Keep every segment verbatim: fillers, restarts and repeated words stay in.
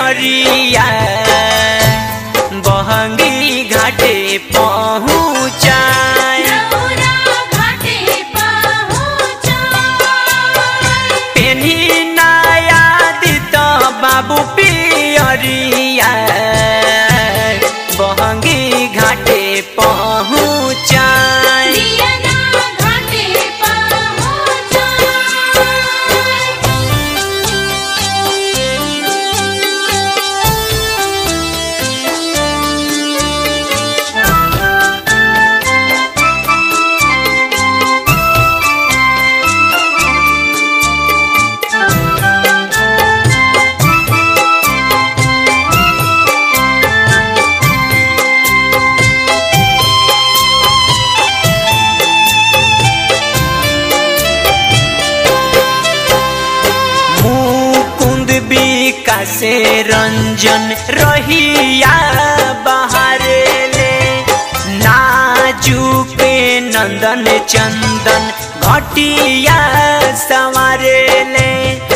पियरिया बहंगी घाटे पहुँचाए पेनी नया दित बाबू पियरिया बहंगी घाटे पहुँचाए से रंजन रहिया बहारे ले नाजुक नंदन चंदन घटिया संवारे ले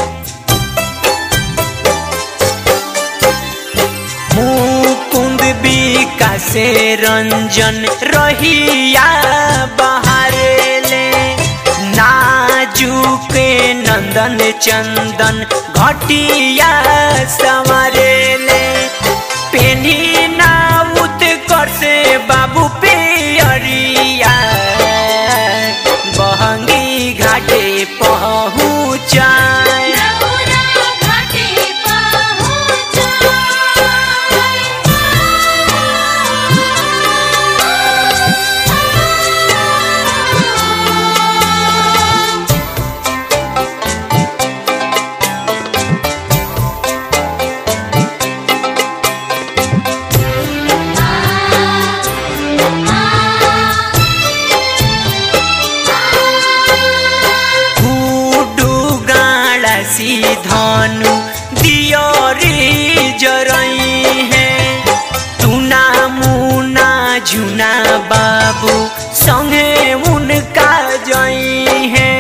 मुकुंद बिका से रंजन रहिया बहारे ले नाजुक नंदन चंदन घटिया संवारे ले पेनी नाउत कर से बाबू पियरिया बहंगी घाटे पहुँचाए धनु दियोरी जरई है टूना मुना झुना बाबू संगे उनका जई है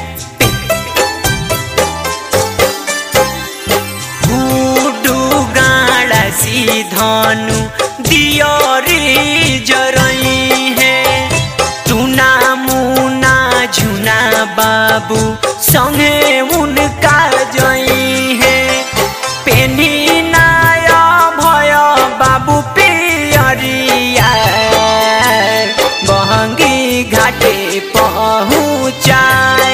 गुडू गाड़ा सी धनु दियोरी जरई है टूना मुना झुना बाबू संगे उनका जई है पेनी नाया भय बाबू पियरिया बहंगी घाटे पहुँचाए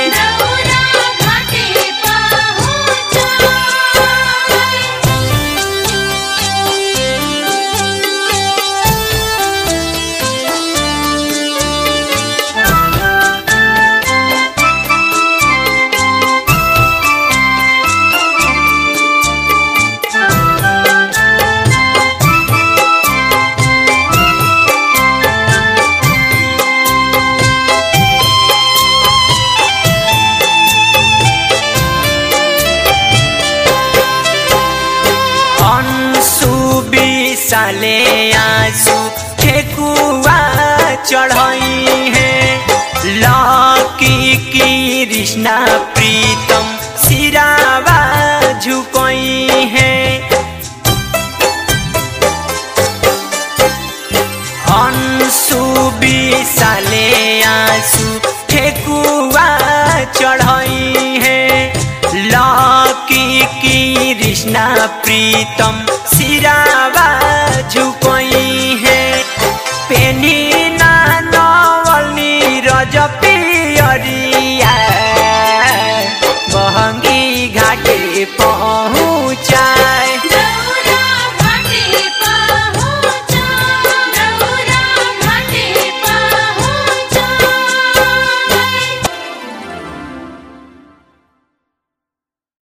साले आंसू ठेकुआ चढ़ाई है लकी की कृष्णा प्रीतम सिरावा झुकई है अंशु साले आंसू ठेकुआ चढ़ाई है लकी की कृष्णा प्रीतम सिरावा झुकई है पेनी ना नवली रज पियरिया बहंगी घाटे पहुँचा